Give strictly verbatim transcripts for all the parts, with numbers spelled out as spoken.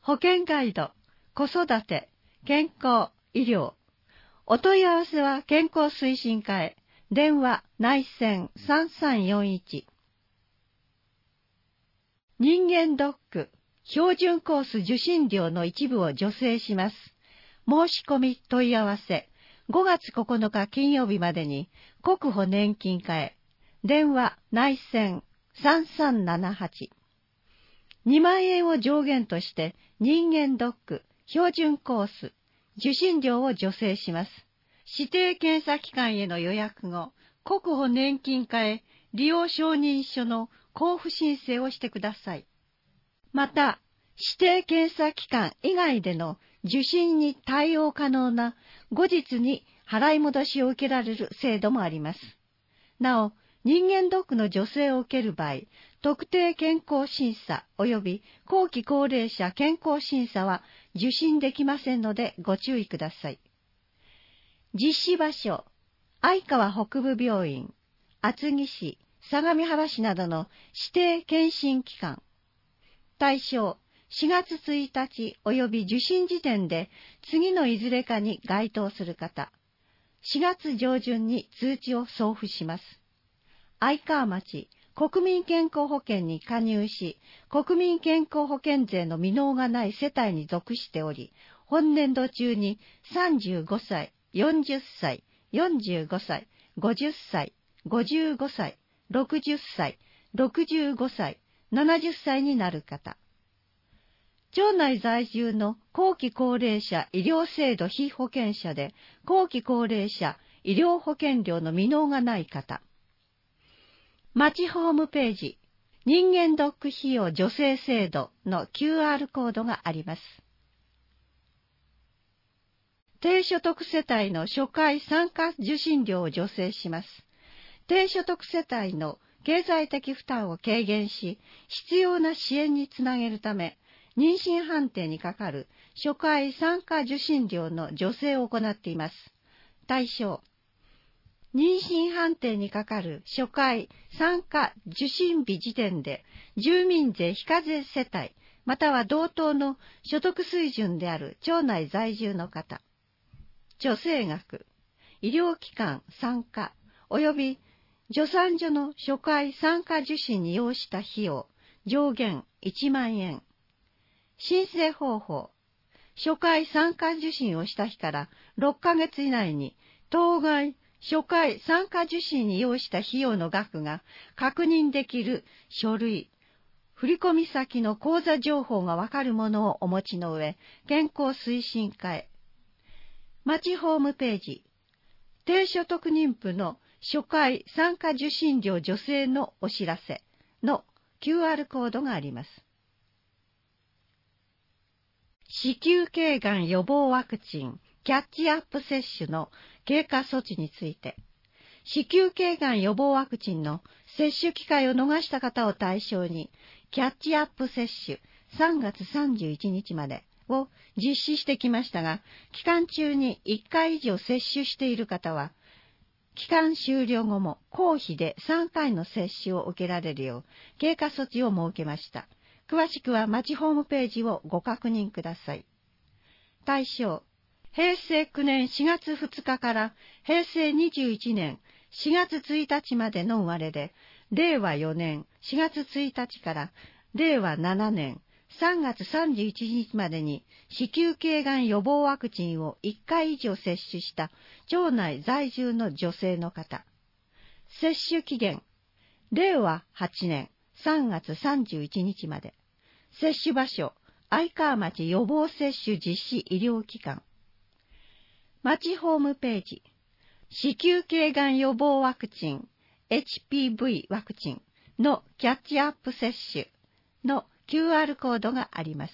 保険ガイド、子育て、健康、医療。お問い合わせは健康推進課へ。電話内線さんさんよんいち。人間ドック、標準コース受診料の一部を助成します。申し込み問い合わせ、ごがつここのか金曜日までに国保年金課へ。電話内線さんさんななはち。にまんえんを上限として人間ドック、標準コース、受診料を助成します。指定検査機関への予約後、国保年金課へ利用承認書の交付申請をしてください。また、指定検査機関以外での受診に対応可能な後日に払い戻しを受けられる制度もあります。なお、人間ドックの助成を受ける場合、特定健康審査及び後期高齢者健康審査は受診できませんのでご注意ください。実施場所、相川北部病院、厚木市、相模原市などの指定検診機関。対象、しがつついたち及び受診時点で次のいずれかに該当する方。しがつ上旬に通知を送付します。相川町、国民健康保険に加入し、国民健康保険税の未納がない世帯に属しており、本年度中にさんじゅうごさい、よんじゅっさい、よんじゅうごさい、ごじゅっさい、ごじゅうごさい、ろくじゅっさい、ろくじゅうごさい、ななじゅっさいになる方。町内在住の後期高齢者医療制度被保険者で、後期高齢者医療保険料の未納がない方。町ホームページ、人間ドック費用助成制度の キューアール コードがあります。低所得世帯の初回参加受診料を助成します。低所得世帯の経済的負担を軽減し、必要な支援につなげるため、妊娠判定にかかる初回参加受診料の助成を行っています。対象、妊娠判定にかかる初回参加受診日時点で住民税非課税世帯または同等の所得水準である町内在住の方。助成額、医療機関参加及び助産所の初回参加受診に要した費用上限いちまんえん。申請方法、初回参加受診をした日からろっかげつ以内に当該初回参加受診に要した費用の額が確認できる書類、振込先の口座情報がわかるものをお持ちの上、健康推進課へ。町ホームページ、低所得妊婦の初回参加受診料助成のお知らせの キューアール コードがあります。子宮頸がん予防ワクチンキャッチアップ接種の経過措置について、子宮頸がん予防ワクチンの接種機会を逃した方を対象に、キャッチアップ接種さんがつさんじゅういちにちまでを実施してきましたが、期間中にいっかい以上接種している方は、期間終了後も公費でさんかいの接種を受けられるよう経過措置を設けました。詳しくは町ホームページをご確認ください。対象、へいせいきゅうねんしがつふつかからへいせいにじゅういちねんしがつついたちまでの生まれで、れいわよねんしがつついたちかられいわななねんさんがつさんじゅういちにちまでに子宮頸がん予防ワクチンをいっかい以上接種した町内在住の女性の方。接種期限、れいわはちねんさんがつさんじゅういちにちまで。接種場所、相川町予防接種実施医療機関。町ホームページ、子宮頸がん予防ワクチン エイチピーブイ ワクチンのキャッチアップ接種の キューアール コードがあります。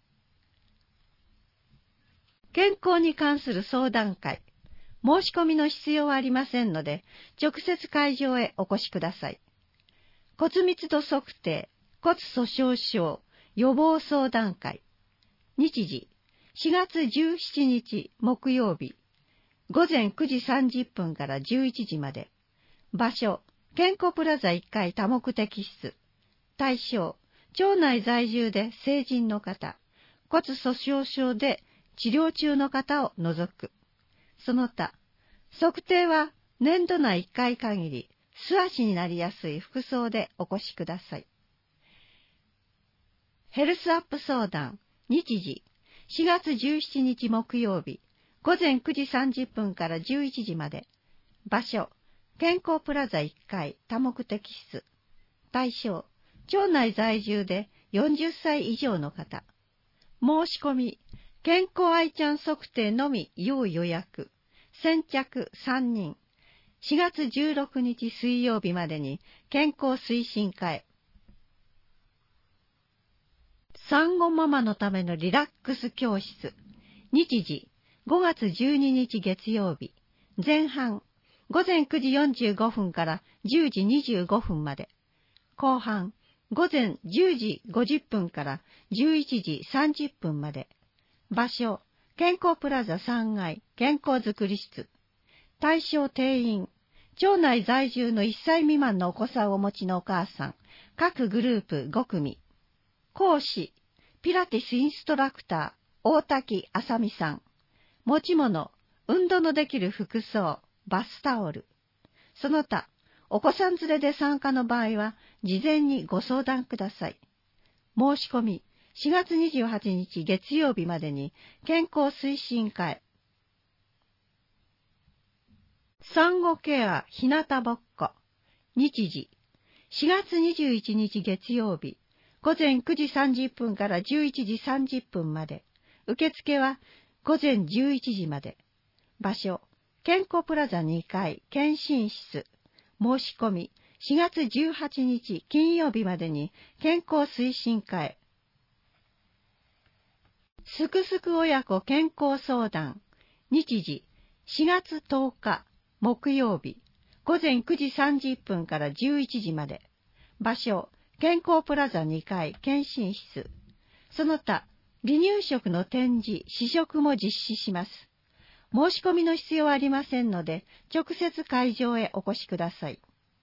健康に関する相談会、申し込みの必要はありませんので、直接会場へお越しください。骨密度測定、骨粗鬆症予防相談会。日時、しがつじゅうしちにち木曜日、ごぜんくじさんじゅっぷんからじゅういちじまで。場所、健康プラザいっかい多目的室。対象、町内在住で成人の方。 骨粗しょう症で治療中の方を除く。その他、測定は年度内いっかい限り、素足になりやすい服装でお越しください。ヘルスアップ相談、日時、しがつじゅうしちにち木曜日、ごぜんくじさんじゅっぷんからじゅういちじまで。場所、健康プラザいっかい多目的室。対象、町内在住でよんじゅっさい以上の方。申し込み、健康愛ちゃん測定のみ要予約。先着さんにん。しがつじゅうろくにち水曜日までに健康推進課へ。産後ママのためのリラックス教室。日時、ごがつじゅうににち月曜日。前半、ごぜんくじよんじゅうごふんからじゅうじにじゅうごふんまで。後半、ごぜんじゅうじごじゅっぷんからじゅういちじさんじゅっぷんまで。場所、健康プラザさんがい健康づくり室。対象定員、町内在住のいっさい未満のお子さんをお持ちのお母さん、各グループごくみ。講師、ピラティスインストラクター、大滝あさみさん。持ち物、運動のできる服装、バスタオル。その他、お子さん連れで参加の場合は、事前にご相談ください。申し込み、しがつにじゅうはちにち月曜日までに、健康推進課へ。産後ケアひなたぼっこ。日時、しがつにじゅういちにち月曜日、ごぜんくじさんじゅっぷんからじゅういちじさんじゅっぷんまで。受付はごぜんじゅういちじまで。場所、健康プラザにかい検診室。申し込み、しがつじゅうはちにち金曜日までに健康推進課へ。すくすく親子健康相談。日時、しがつとおか木曜日、ごぜんくじさんじゅっぷんからじゅういちじまで。場所、健康プラザにかい検診室。その他、離乳食の展示、試食も実施します。申し込みの必要はありませんので、直接会場へお越しください。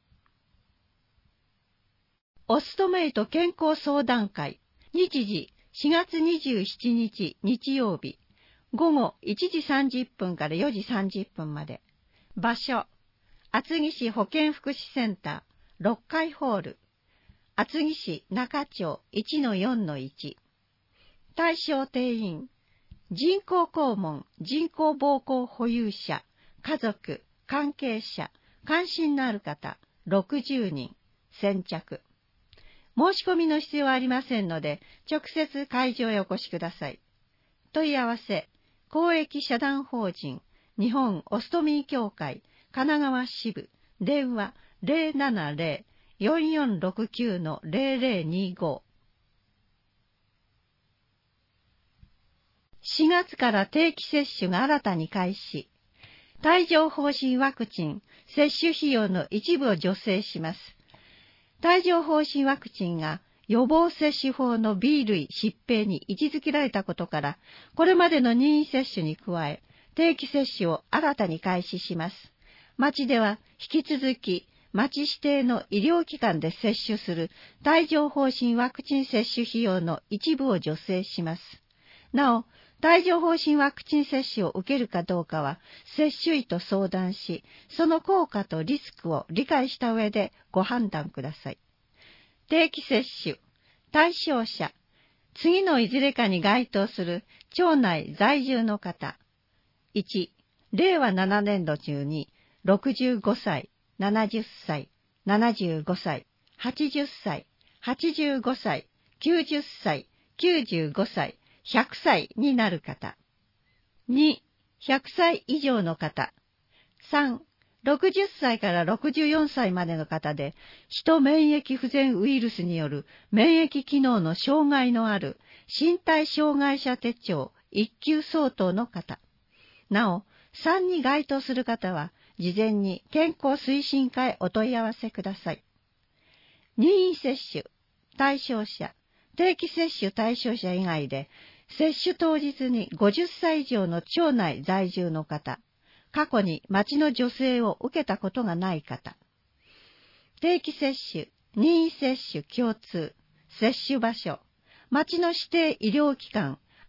オストメイト健康相談会。日時、しがつにじゅうしちにち日曜日、ごごいちじさんじゅっぷんからよじさんじゅっぷんまで。場所、厚木市保健福祉センターろっかいホール。厚木市中町 いちのよんのいち。対象定員、人工肛門、人工膀胱保有者、家族、関係者、関心のある方、ろくじゅうにん、先着。申し込みの必要はありませんので、直接会場へお越しください。問い合わせ、公益社団法人、日本オストミー協会、神奈川支部、電話 ゼロななゼロ よんよんろくきゅう のゼロゼロにご。しがつから定期接種が新たに開始。帯状疱疹ワクチン接種費用の一部を助成します。帯状疱疹ワクチンが予防接種法の ビー 類疾病に位置づけられたことから、これまでの任意接種に加え、定期接種を新たに開始します。町では引き続き、町指定の医療機関で接種する帯状疱疹ワクチン接種費用の一部を助成します。なお、帯状疱疹ワクチン接種を受けるかどうかは、接種医と相談し、その効果とリスクを理解した上でご判断ください。定期接種、対象者、次のいずれかに該当する町内在住の方。いち、れいわななねんど中にろくじゅうごさい、ななじゅっさい、ななじゅうごさい、はちじゅっさい、はちじゅうごさい、きゅうじゅっさい、きゅうじゅうごさい、ひゃくさいになる方。に、ひゃくさい以上の方。さん、ろくじゅっさいからろくじゅうよんさいまでの方で、ヒト免疫不全ウイルスによる免疫機能の障害のある身体障害者手帳いっきゅう相当の方。なお、さんに該当する方は、事前に健康推進課へお問い合わせください。任意接種、対象者、定期接種対象者以外で、接種当日にごじゅっさい以上の町内在住の方、過去に町の助成を受けたことがない方、定期接種、任意接種共通、接種場所、町の指定医療機関、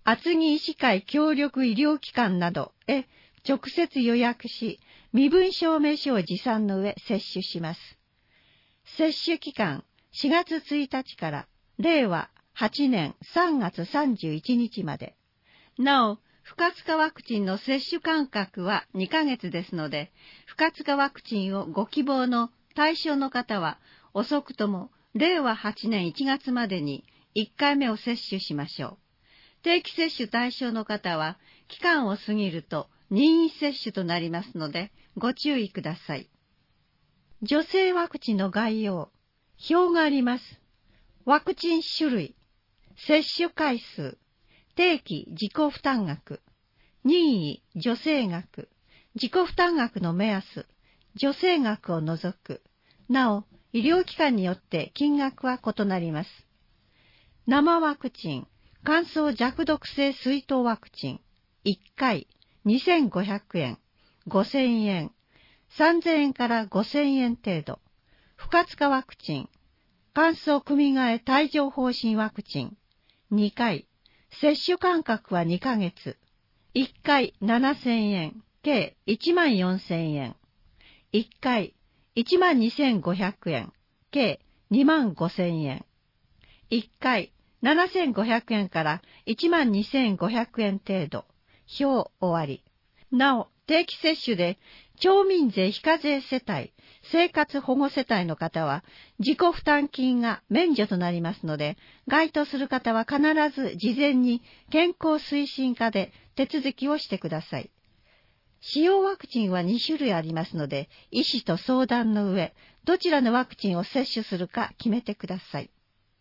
厚木医師会協力医療機関などへ直接予約し、身分証明書を持参の上接種します。接種期間しがつついたちかられいわはちねんさんがつさんじゅういちにちまで。なお、不活化ワクチンの接種間隔はにかげつですので、不活化ワクチンをご希望の対象の方は、遅くともれいわはちねんいちがつまでにいっかいめを接種しましょう。定期接種対象の方は、期間を過ぎると任意接種となりますので、ご注意ください。女性ワクチンの概要、表があります。ワクチン種類、接種回数、定期自己負担額、任意助成額、自己負担額の目安、助成額を除く。なお、医療機関によって金額は異なります。生ワクチン、乾燥弱毒性水痘ワクチン、いっかいにせんごひゃくえん、ごせんえん、さんぜんえんからごせんえん程度。不活化ワクチン、乾燥組換え帯状疱疹ワクチン、にかい、接種間隔はにかげつ、いっかいななせんえん、計いちまんよんせんえん、いっかいいちまんにせんごひゃくえん、計にまんごせんえん、いっかいななせんごひゃくえんからいちまんにせんごひゃくえん程度。表終わり。なお、定期接種で町民税非課税世帯、生活保護世帯の方は自己負担金が免除となりますので、該当する方は必ず事前に健康推進課で手続きをしてください。使用ワクチンはにしゅるいありますので、医師と相談の上、どちらのワクチンを接種するか決めてください。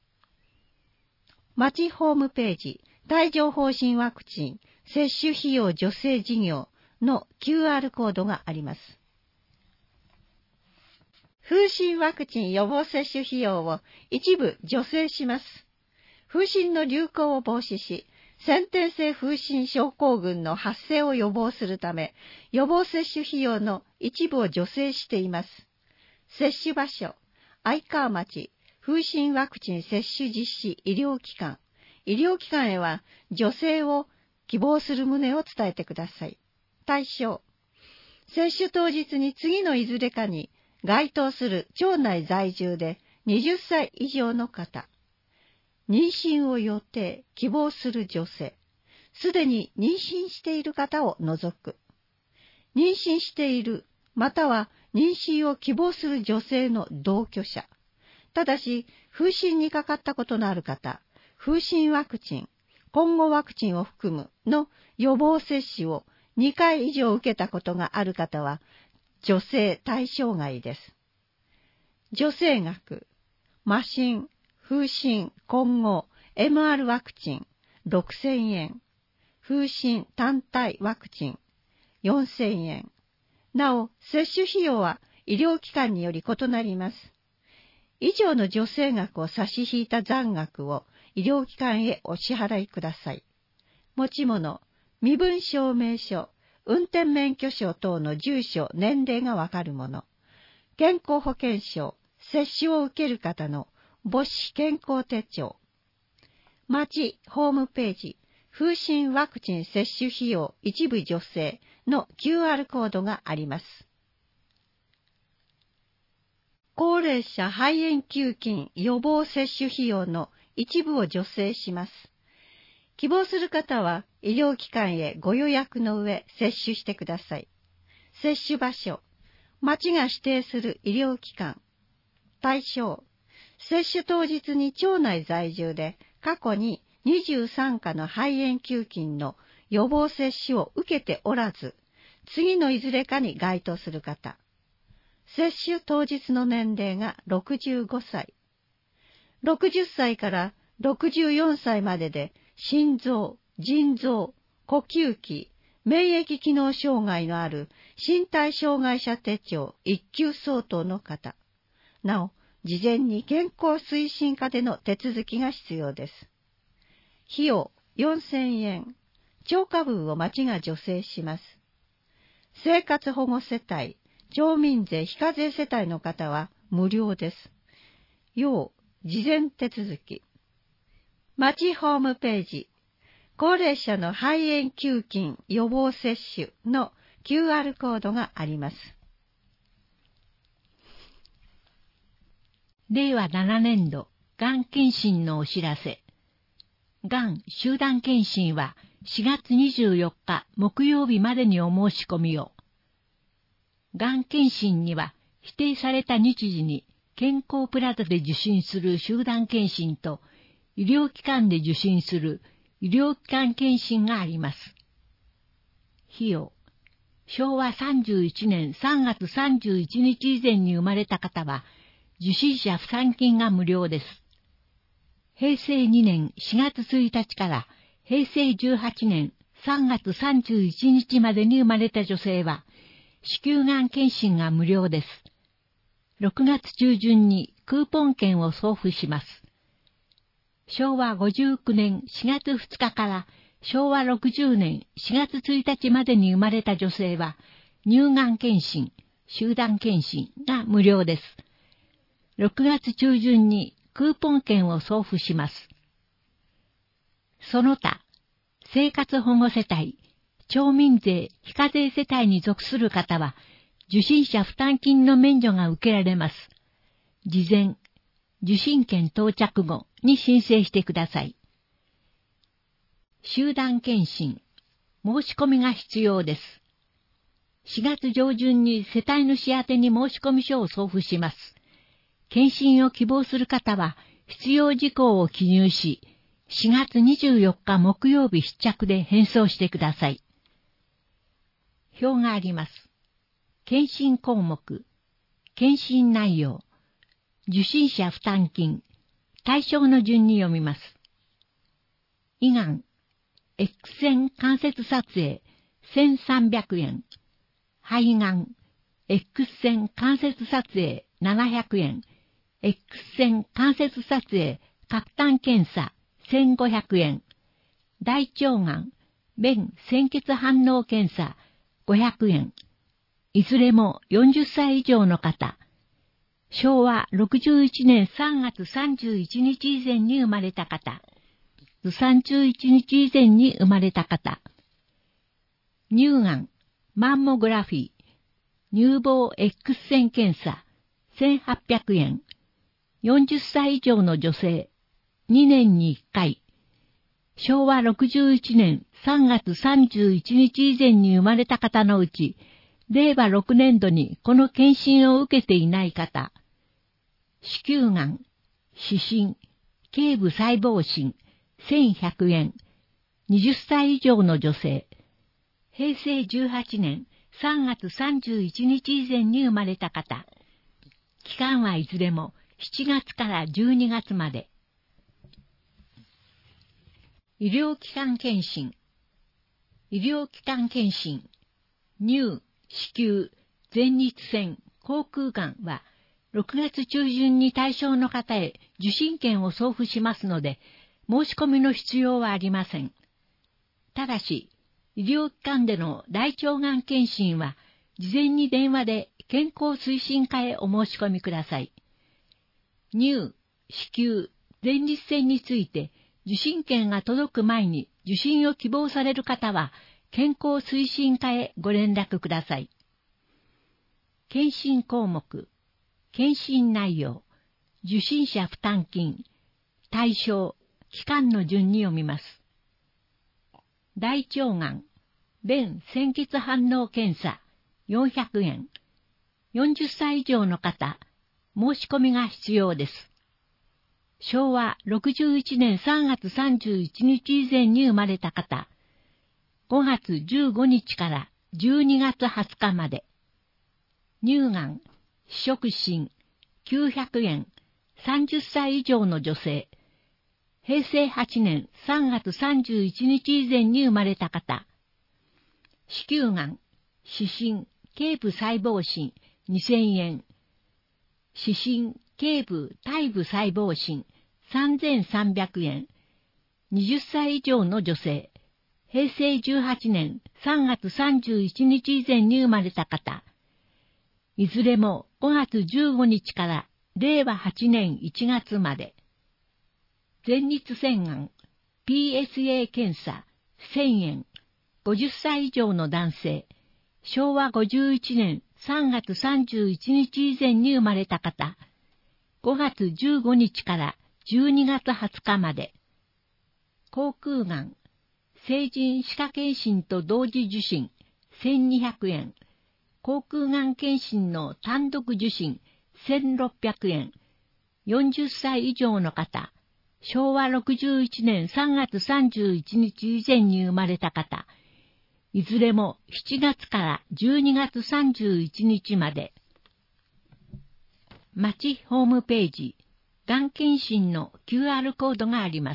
町ホームページ、帯状疱疹ワクチン接種費用助成事業の キューアール コードがあります。風疹ワクチン予防接種費用を一部助成します。風疹の流行を防止し、先天性風疹症候群の発生を予防するため、予防接種費用の一部を助成しています。接種場所、愛川町風疹ワクチン接種実施医療機関。医療機関へは助成を希望する旨を伝えてください。対象、接種当日に次のいずれかに該当する町内在住ではたち以上の方。妊娠を予定、希望する女性。すでに妊娠している方を除く。妊娠している、または妊娠を希望する女性の同居者。ただし、風疹にかかったことのある方、風疹ワクチン、混合ワクチンを含むの予防接種をにかい以上受けたことがある方は、助成対象外です。助成額、麻疹、風疹、混合、エムアール ワクチン、ろくせんえん、風疹単体ワクチン、よんせんえん。なお、接種費用は医療機関により異なります。以上の助成額を差し引いた残額を医療機関へお支払いください。持ち物、身分証明書、運転免許証等の住所、年齢がわかるもの、健康保険証、接種を受ける方の母子健康手帳、町ホームページ、風疹ワクチン接種費用一部助成の キューアール コードがあります。高齢者肺炎球菌予防接種費用の一部を助成します。希望する方は医療機関へご予約の上接種してください。接種場所、町が指定する医療機関。対象、接種当日に町内在住で過去ににじゅうさんかの肺炎球菌の予防接種を受けておらず、次のいずれかに該当する方。接種当日の年齢がろくじゅうごさい。ろくじゅっさいからろくじゅうよんさいまでで心臓、腎臓、呼吸器、免疫機能障害のある身体障害者手帳いっきゅう相当の方。なお、事前に健康推進課での手続きが必要です。費用よんせんえん。超過分を町が助成します。生活保護世帯、町民税非課税世帯の方は無料です。要事前手続き。町ホームページ、 高齢者の肺炎球菌予防接種の キューアール コードがあります。 れいわななねんど、がん検診のお知らせ。がん集団検診はしがつにじゅうよっか木曜日までにお申し込みを。がん検診には指定された日時に健康プラザで受診する集団検診と医療機関で受診する医療機関検診があります。費用。しょうわさんじゅういちねんさんがつさんじゅういちにち以前に生まれた方は受診者負担金が無料です。へいせいにねんしがつついたちからへいせいじゅうはちねんさんがつさんじゅういちにちまでに生まれた女性は子宮がん検診が無料です。ろくがつちゅうじゅんにクーポン券を送付します。しょうわごじゅうきゅうねんしがつふつかからしょうわろくじゅうねんしがつついたちまでに生まれた女性は乳がん検診、集団検診が無料です。ろくがつちゅうじゅんにクーポン券を送付します。その他、生活保護世帯、町民税非課税世帯に属する方は、受診者負担金の免除が受けられます。事前、受診券到着後に申請してください。集団検診、申し込みが必要です。しがつじょうじゅんに世帯主宛てに申し込み書を送付します。検診を希望する方は必要事項を記入し、しがつにじゅうよっか木曜日必着で返送してください。表があります。検診項目、検診内容、受診者負担金、対象の順に読みます。胃がん、X 線関節撮影せんさんびゃくえん、肺がん、X 線関節撮影ななひゃくえん、X 線関節撮影角炭検査せんごひゃくえん、大腸がん、便鮮血反応検査ごひゃくえん、いずれもよんじゅっさい以上の方、しょうわろくじゅういちねんさんがつさんじゅういちにち以前に生まれた方、さんじゅういちにち以前に生まれた方、乳がん、マンモグラフィー、乳房 X 線検査せんはっぴゃくえん、よんじゅっさい以上の女性、にねんにいっかい、しょうわろくじゅういちねんさんがつさんじゅういちにち以前に生まれた方のうち、れいわろくねんどにこの検診を受けていない方、子宮がん、視診、頸部細胞診、せんひゃくえん、はたち以上の女性、へいせいじゅうはちねんさんがつさんじゅういちにち以前に生まれた方、期間はいずれもしちがつからじゅうにがつまで。医療機関検診、医療機関検診、乳、子宮、前立腺、口腔がんは、ろくがつちゅうじゅんに対象の方へ受診券を送付しますので、申し込みの必要はありません。ただし、医療機関での大腸がん検診は、事前に電話で健康推進課へお申し込みください。乳、子宮、前立腺について、受診券が届く前に受診を希望される方は、健康推進課へご連絡ください。検診項目、検診内容、受診者負担金、対象、期間の順に読みます。大腸がん、便鮮血反応検査よんひゃくえん、よんじゅっさい以上の方、申し込みが必要です。しょうわろくじゅういちねんさんがつさんじゅういちにち以前に生まれた方、ごがつじゅうごにちからじゅうにがつはつかまで。乳がん、非触診、きゅうひゃくえん、さんじゅっさい以上の女性、へいせいはちねんさんがつさんじゅういちにち以前に生まれた方、子宮がん、視診、頸部細胞診、にせんえん、視診、頸部体部細胞診、さんぜんさんびゃくえん、はたち以上の女性、へいせいじゅうはちねんさんがつさんじゅういちにち以前に生まれた方、いずれもごがつじゅうごにちかられいわはちねんいちがつまで。前立腺がん、ピーエスエー 検査せんえん。ごじゅっさい以上の男性、しょうわごじゅういちねんさんがつさんじゅういちにち以前に生まれた方、ごがつじゅうごにちからじゅうにがつはつかまで、口腔がん、成人歯科検診と同時受診せんにひゃくえん、口腔がん検診の単独受診せんろっぴゃくえん、よんじゅっさい以上の方、しょうわろくじゅういちねんさんがつさんじゅういちにち以前に生まれた方、いずれもしちがつからじゅうにがつさんじゅういちにちまで。町ホームページ、がん検診の キューアール コードがあります。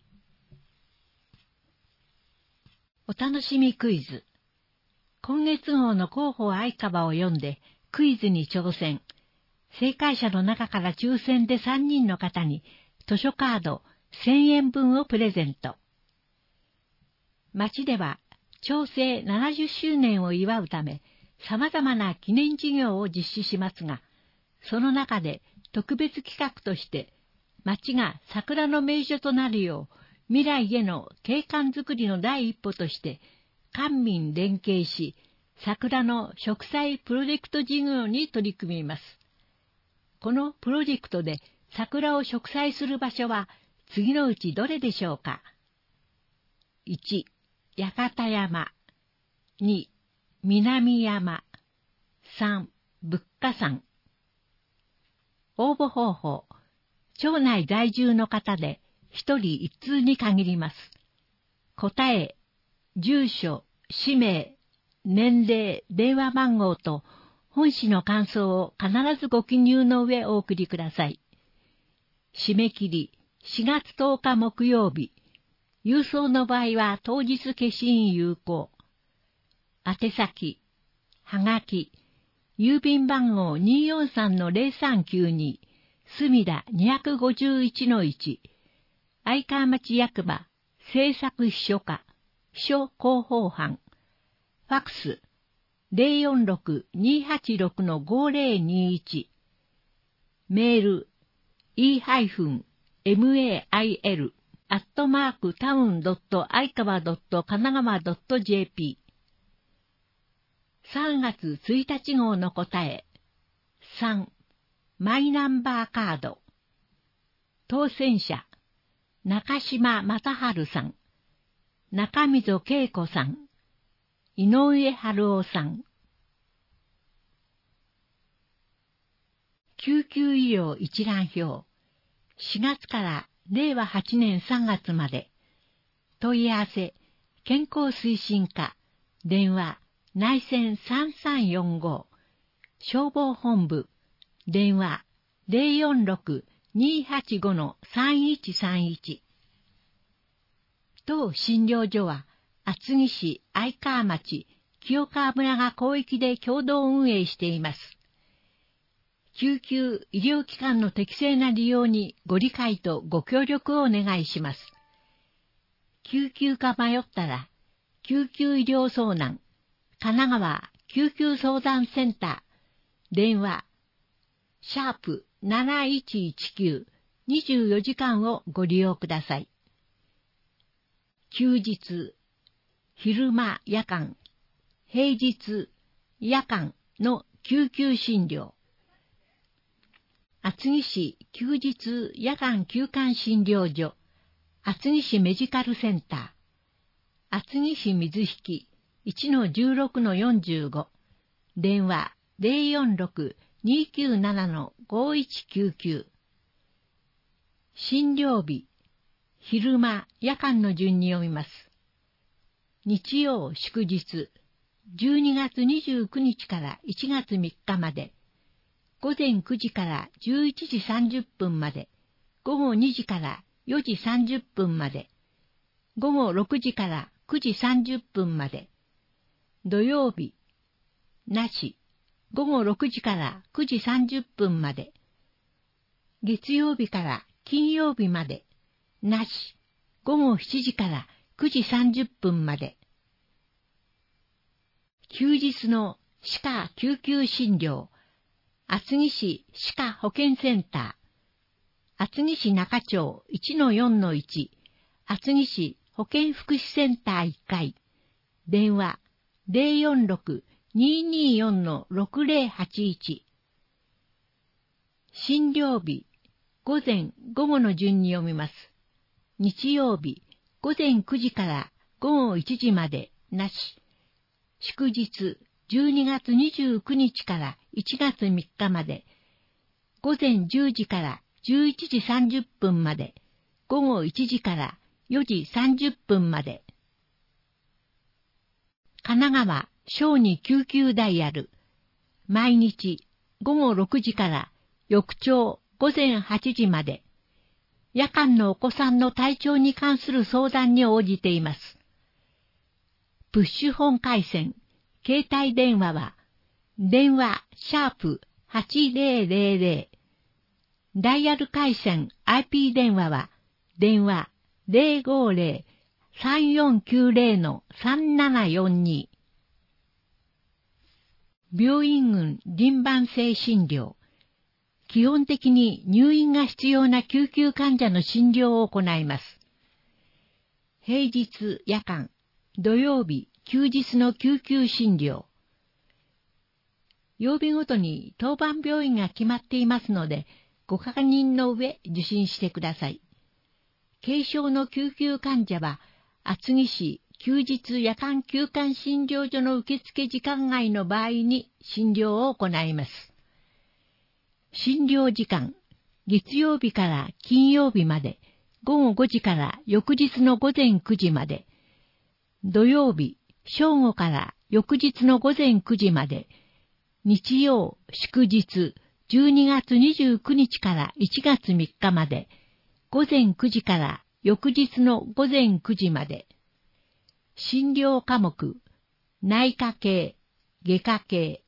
お楽しみクイズ。今月号の広報愛川を読んでクイズに挑戦。正解者の中から抽選でさんにんの方に図書カードせんえんぶんをプレゼント。町では町政ななじゅっしゅうねんを祝うため様々な記念事業を実施しますが、その中で特別企画として町が桜の名所となるよう未来への景観づくりの第一歩として官民連携し桜の植栽プロジェクト事業に取り組みます。このプロジェクトで桜を植栽する場所は次のうちどれでしょうか。いち、屋形山。に、南山。さん、仏花山。応募方法。町内在住の方でひとりいっつうに限ります。答え、住所、氏名、年齢、電話番号と本誌の感想を必ずご記入の上お送りください。締め切りしがつとおか木曜日。郵送の場合は当日消印有効。宛先、はがき、郵便番号 にーよんさんのぜろさんきゅうに、墨田 にひゃくごじゅういちのいち、愛川町役場、政策秘書課、秘書広報班、ファックス、ぜろよんろく にーはちろく ごぜろにいち、メール、イーメール、アットマークタウンドットアイカワドットカナガワドットジェーピー。さんがつついたち号の答え。さん、マイナンバーカード。当選者、中島正春さん、中溝恵子さん、井上春夫さん。救急医療一覧表。しがつかられいわはちねんさんがつまで。問い合わせ、健康推進課、電話、内線さんさんよんご、消防本部、電話、ぜろよんろく にーはちご さんいちさんいち。当診療所は、厚木市愛川町、清川村が広域で共同運営しています。救急医療機関の適正な利用にご理解とご協力をお願いします。救急か迷ったら、救急医療相談、神奈川救急相談センター、電話、シャープなないちいちきゅう、にじゅうよじかんをご利用ください。休日、昼間夜間、平日、夜間の救急診療。厚木市休日夜間休館診療所、厚木市メディカルセンター、厚木市水引 いちのじゅうろくのよんじゅうご、電話 ぜろよんろく にーきゅうなな ごいちきゅうきゅう。診療日、昼間夜間の順に読みます。日曜祝日、じゅうにがつにじゅうくにちからいちがつみっかまで、ごぜんくじからじゅういちじさんじゅっぷんまで、ごごにじからよじさんじゅっぷんまで、ごごろくじからくじさんじゅっぷんまで、土曜日、なし、ごごろくじからくじさんじゅっぷんまで、月曜日から金曜日まで、なし、ごごしちじからくじさんじゅっぷんまで、休日の歯科救急診療、厚木市歯科保健センター、厚木市中町 いちのよんのいち、厚木市保健福祉センターいっかい、電話 ゼロよんろく にーにーよん ろくゼロはちいち。診療日、午前午後の順に読みます。日曜日、午前くじから午後いちじまでなし。祝日、じゅうにがつにじゅうくにちからいちがつみっかまで、午前じゅうじからじゅういちじさんじゅっぷんまで、午後いちじからよじさんじゅっぷんまで。神奈川小児救急ダイヤル、毎日午後ろくじから翌朝午前はちじまで、夜間のお子さんの体調に関する相談に応じています。プッシュ本回線、携帯電話は、電話シャープはちぜろぜろぜろ、ダイヤル回線 アイピー 電話は、電話ゼロごゼロ さんよんきゅうゼロ さんななよんに。病院群輪番制診療。基本的に入院が必要な救急患者の診療を行います。平日夜間、土曜日、休日の救急診療。曜日ごとに当番病院が決まっていますので、ご確認の上受診してください。軽症の救急患者は、厚木市休日夜間休館診療所の受付時間外の場合に診療を行います。診療時間、月曜日から金曜日まで、午後ごじから翌日の午前くじまで、土曜日、正午から翌日の午前くじまで、日曜、祝日、じゅうにがつにじゅうくにちからいちがつみっかまで、午前くじから翌日の午前くじまで。診療科目、内科系、外科系。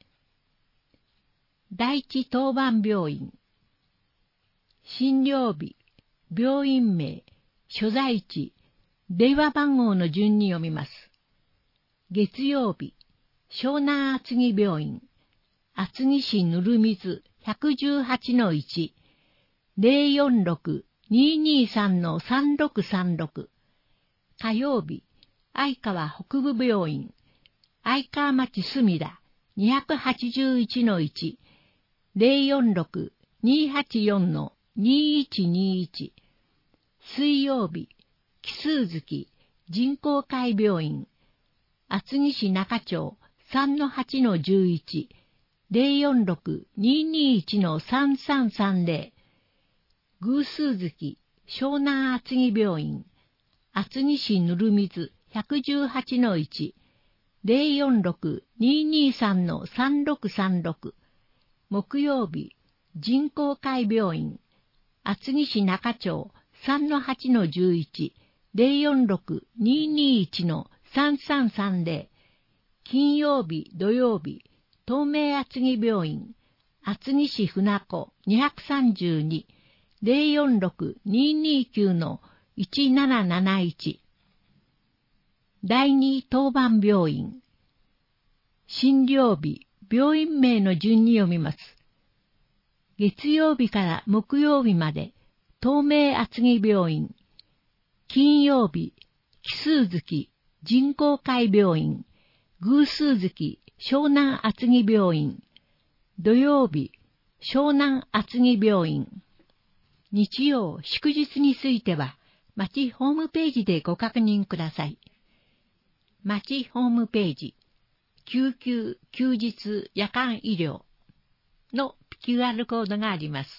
第一当番病院。診療日、病院名、所在地、電話番号の順に読みます。月曜日、湘南厚木病院、厚木市ぬるみず ひゃくじゅうはちのいち、ゼロよんろく にーにーさん さんろくさんろく。火曜日、愛川北部病院、愛川町隅田 にひゃくはちじゅういちのいち、ゼロよんろく にーはちよん にーいちにーいち。水曜日、奇数月人工会病院、厚木市中町 さんのはちのじゅういち、ゼロよんろく にーにーいちのさんさんさんゼロ。偶数月湘南厚木病院、厚木市ぬるみず ひゃくじゅうはちのいち、ゼロよんろく にーにーさんのさんろくさんろく。木曜日、人工会病院、厚木市中町 さんのはちのじゅういち、ゼロよんろく にーにーいちのさんさんさんゼロ。金曜日、土曜日、東名厚木病院、厚木市船子にひゃくさんじゅうに、ゼロよんろく にーにーきゅうのいちなななないち。第二当番病院。診療日、病院名の順に読みます。月曜日から木曜日まで、東名厚木病院。金曜日、奇数月人工会病院、偶数月湘南厚木病院。土曜日、湘南厚木病院。日曜、祝日については、町ホームページでご確認ください。町ホームページ、救急休日夜間医療の キューアール コードがあります。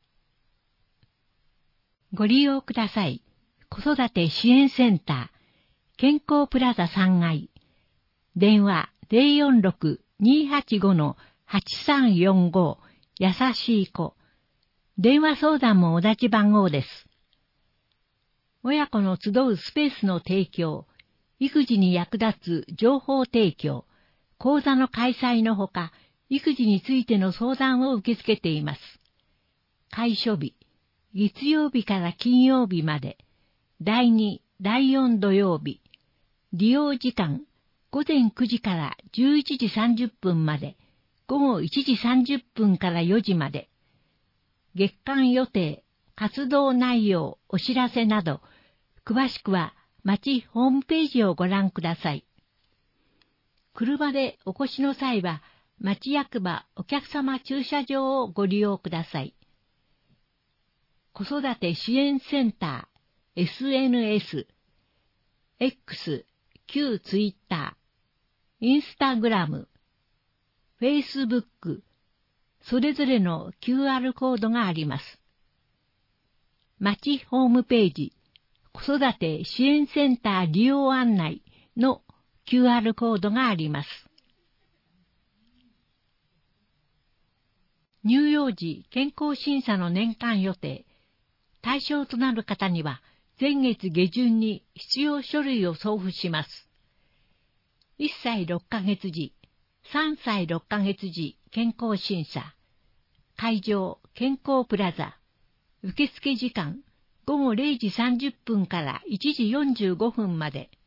ご利用ください。子育て支援センター、健康プラザさんがい。電話ゼロよんろく にーはちご はちさんよんご、やさしい子。電話相談も同じ番号です。親子の集うスペースの提供、育児に役立つ情報提供、講座の開催のほか、育児についての相談を受け付けています。開所日、月曜日から金曜日まで、だいに、だいよん土曜日。利用時間、午前くじからじゅういちじさんじゅっぷんまで、午後いちじさんじゅっぷんからよじまで。月間予定、活動内容、お知らせなど、詳しくは町ホームページをご覧ください。車でお越しの際は、町役場お客様駐車場をご利用ください。子育て支援センター、エスエヌエス、X、旧ツイッター、インスタグラム、フェイスブック、それぞれの キューアール コードがあります。町ホームページ、子育て支援センター利用案内の キューアール コードがあります。乳幼児健康審査の年間予定、対象となる方には前月下旬に必要書類を送付します。いっさいろっかげつ時、さんさいろっかげつ時健康審査、会場健康プラザ、受付時間ごごれいじさんじゅっぷんからいちじよんじゅうごふんまで。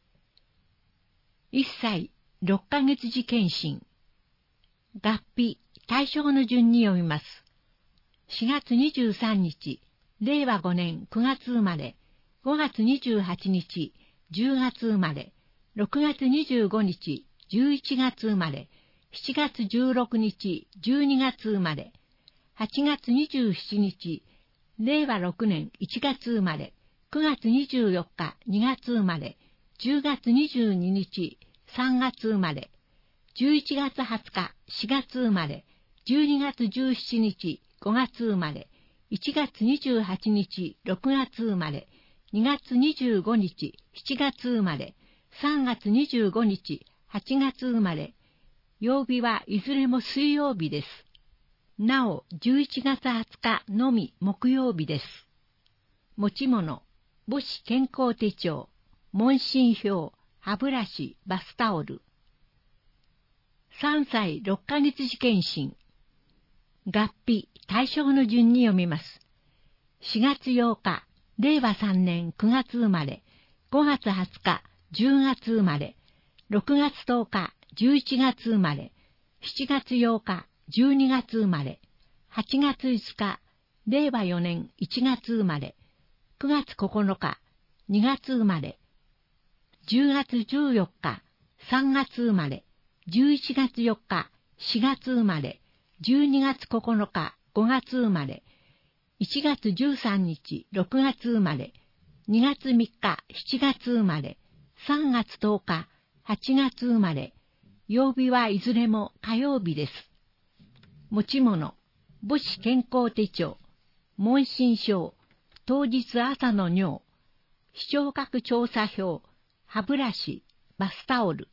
いっさいろっかげつ時検診、学費対象の順に読みます。しがつにじゅうさんにち、れいわごねんくがつ生まれ、ごがつにじゅうはちにち、じゅうがつ生まれ、ろくがつにじゅうごにち、じゅういちがつ生まれ、しちがつじゅうろくにち、じゅうにがつ生まれ、はちがつにじゅうしちにち、れいわろくねんいちがつ生まれ、くがつにじゅうよっかにがつ生まれ、じゅうがつにじゅうににちさんがつ生まれ、じゅういちがつはつかしがつ生まれ、じゅうにがつじゅうしちにちごがつ生まれ、いちがつにじゅうはちにちろくがつ生まれ、にがつにじゅうごにちしちがつ生まれ、さんがつにじゅうごにちはちがつ生まれ、曜日はいずれも水曜日です。なお、じゅういちがつはつかのみ木曜日です。持ち物、母子健康手帳、問診票、歯ブラシ、バスタオル。さんさいろっかげつ時検診。学費、対象の順に読みます。しがつようか、れいわさんねんくがつ生まれ、ごがつはつか、じゅうがつ生まれ、ろくがつとおか、じゅういちがつ生まれ、しちがつようか、じゅうにがつ生まれ、はちがついつか、れいわよねんいちがつ生まれ、くがつここのか、にがつ生まれ、じゅうがつじゅうよっか、さんがつ生まれ、じゅういちがつよっか、しがつ生まれ、じゅうにがつここのか、ごがつ生まれ、いちがつじゅうさんにち、ろくがつ生まれ、にがつみっか、しちがつ生まれ、さんがつとおか、はちがつ生まれ、曜日はいずれも火曜日です。持ち物、母子健康手帳、問診票、当日朝の尿、視聴覚調査票、歯ブラシ、バスタオル。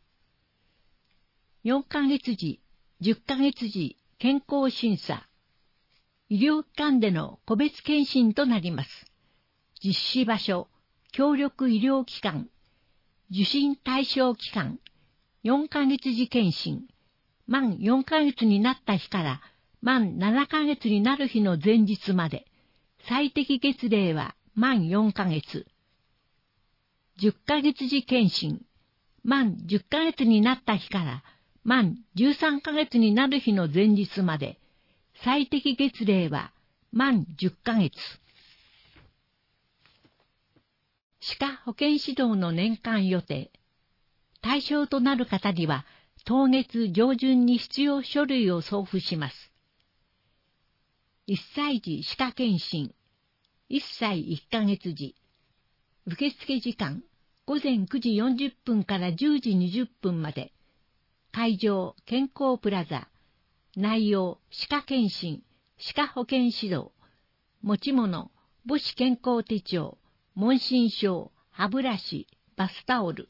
よんかげつ時、じゅっかげつ時、健康審査。医療機関での個別検診となります。実施場所、協力医療機関、受診対象期間、よんかげつ時検診、満よんかげつになった日から満ななかげつになる日の前日まで、最適月齢は満よんかげつ。じゅっかげつ時検診、満じゅっかげつになった日から満じゅうさんかげつになる日の前日まで、最適月齢は満じゅっかげつ。歯科保健指導の年間予定。対象となる方には、当月上旬に必要書類を送付します。いっさい児歯科検診、いっさいいっかげつ時。受付時間、ごぜんくじよんじゅっぷんからじゅうじにじゅっぷんまで。会場、健康プラザ。内容、歯科検診、歯科保健指導。持ち物、母子健康手帳、問診票、歯ブラシ、バスタオル。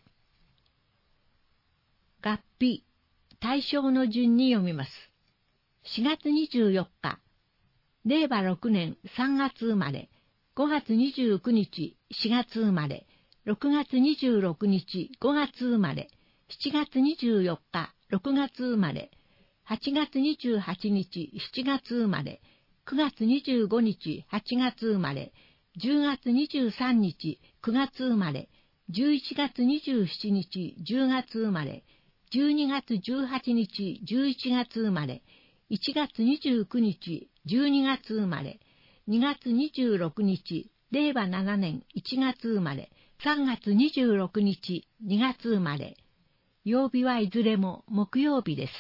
学費、対象の順に読みます。しがつにじゅうよっか、れいわろくねんさんがつ生まれ、ごがつにじゅうくにちしがつ生まれ、ろくがつにじゅうろくにちごがつ生まれ、しちがつにじゅうよっかろくがつ生まれ、はちがつにじゅうはちにちしちがつ生まれ、くがつにじゅうごにちはちがつ生まれ、じゅうがつにじゅうさんにちくがつ生まれ、じゅういちがつにじゅうしちにちじゅうがつ生まれ、じゅうにがつじゅうはちにちじゅういちがつ生まれ、いちがつにじゅうくにちじゅうにがつ生まれ、にがつにじゅうろくにちれいわななねんいちがつ生まれ、 さんがつにじゅうろくにちにがつ生まれ、曜日はいずれも木曜日です。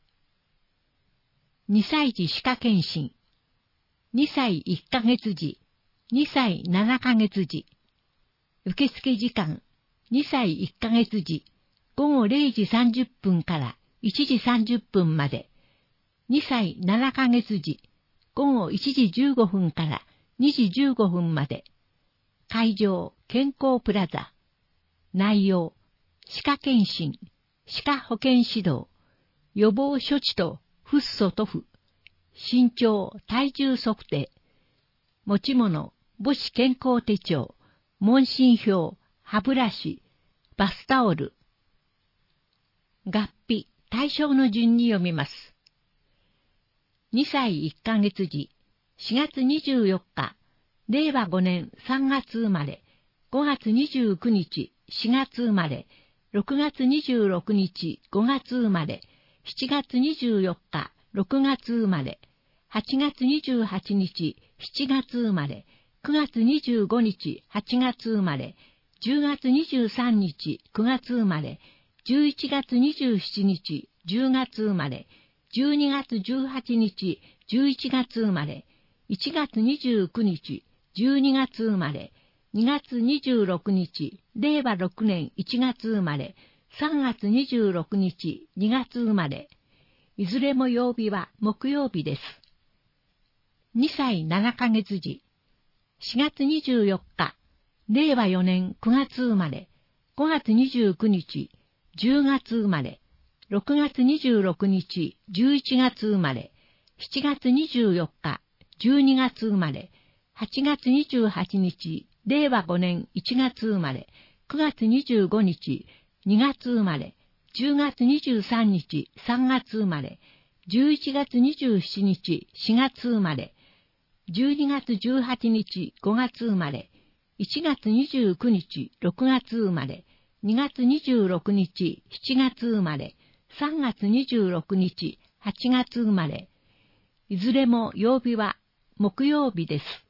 にさい児歯科検診、にさいいっかげつ児、にさいななかげつ児。受付時間、にさいいっかげつ児、ごごれいじさんじゅっぷんからいちじさんじゅっぷんまで、にさいななかげつ児、ごごいちじじゅうごふんからにじじゅうごふんまで。会場、健康プラザ。内容、歯科検診、歯科保健指導、予防処置とフッ素塗布、身長、体重測定、持ち物、母子健康手帳、問診票、歯ブラシ、バスタオル。合併、対象の順に読みます。にさいいっかげつ児、しがつにじゅうよっか、れいわごねんさんがつ生まれ、ごがつにじゅうくにちしがつ生まれ、ろくがつにじゅうろくにちごがつ生まれ、しちがつにじゅうよっかろくがつ生まれ、はちがつにじゅうはちにちしちがつ生まれ、くがつにじゅうごにちはちがつ生まれ、じゅうがつにじゅうさんにちくがつ生まれ、じゅういちがつにじゅうしちにちじゅうがつ生まれ、じゅうにがつじゅうはちにちじゅういちがつ生まれ、いちがつにじゅうくにちじゅうにがつ生まれ、にがつにじゅうろくにちれいわろくねんいちがつ生まれ、さんがつにじゅうろくにちにがつ生まれ、いずれも曜日は木曜日です。にさいななかげつ児、しがつにじゅうよっか、れいわよねんくがつ生まれ、ごがつにじゅうくにちじゅうがつ生まれ、ろくがつにじゅうろくにちじゅういちがつ生まれ、しちがつにじゅうよっかじゅうにがつ生まれ、はちがつにじゅうはちにちれいわごねんいちがつ生まれ、くがつにじゅうごにちにがつ生まれ、じゅうがつにじゅうさんにちさんがつ生まれ、じゅういちがつにじゅうしちにちしがつ生まれ、じゅうにがつじゅうはちにちごがつ生まれ、いちがつにじゅうくにちろくがつ生まれ、にがつにじゅうろくにちしちがつ生まれ、さんがつにじゅうろくにちはちがつ生まれ、いずれも曜日は木曜日です。